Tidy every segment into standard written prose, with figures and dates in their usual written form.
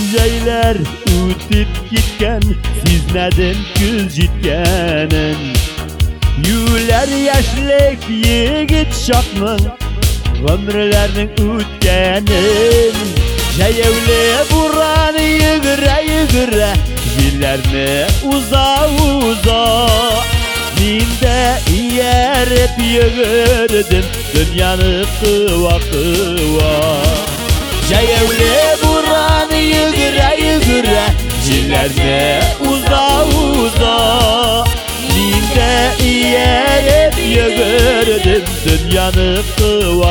Jeyler o'tib ketgan, sizmadim ko'z jetganin. Yular yoshlik yigit shoqmin, ömürlerning o'tganin. Jayavli bo'ron yugura yillarni uza menda yerib yugurdim dunyoni qiva Jayavli bo'ron yugura yillarni uza menda yerib yugurdim dunyoni qiva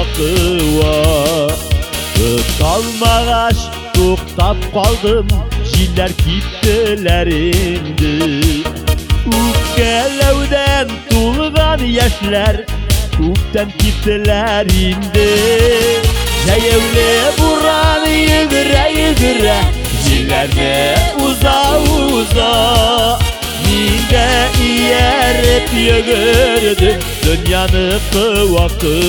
Kalmağaç to'xtab qoldim, yillar ketdilar endi. O'pkalovdan to'lgan yoshlar ko'kdan ketdilar endi. Jayavli bo'ron yugura yillarni uza menda yerib yugurdim dunyoni qiva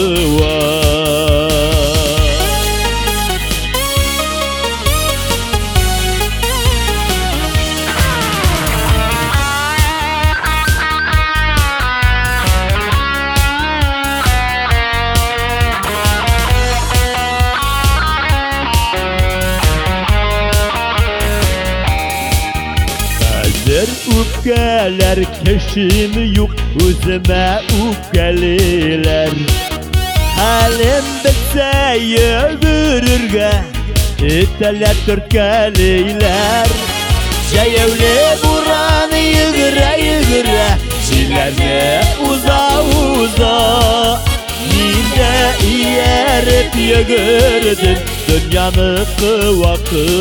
O'pkalar kishim yo'q, o'zima o'pkalilar. Halim bitsa yugururga italar turtkalaylar. Jayavli bo'ron yugura yillarni uza menda yerib yugurdim dunyoni qiva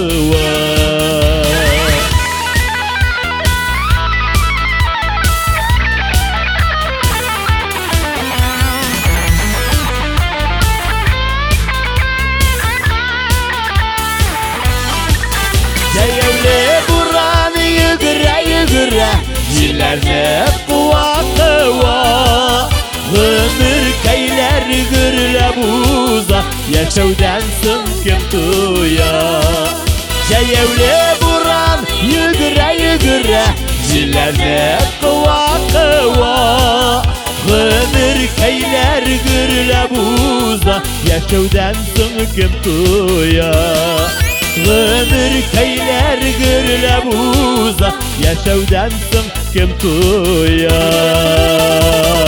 Jayavli bo'ron yugura yillarni qiva Ömür kaylar gurlab uza yashowdan so'ng kim to'ya Jayavli bo'ron yugura yillarni qiva Ömür kaylar gurlab uza yashowdan so'ng kim to'ya Ömür kaylar gurlab uza yashowdan so'ng kim to'ya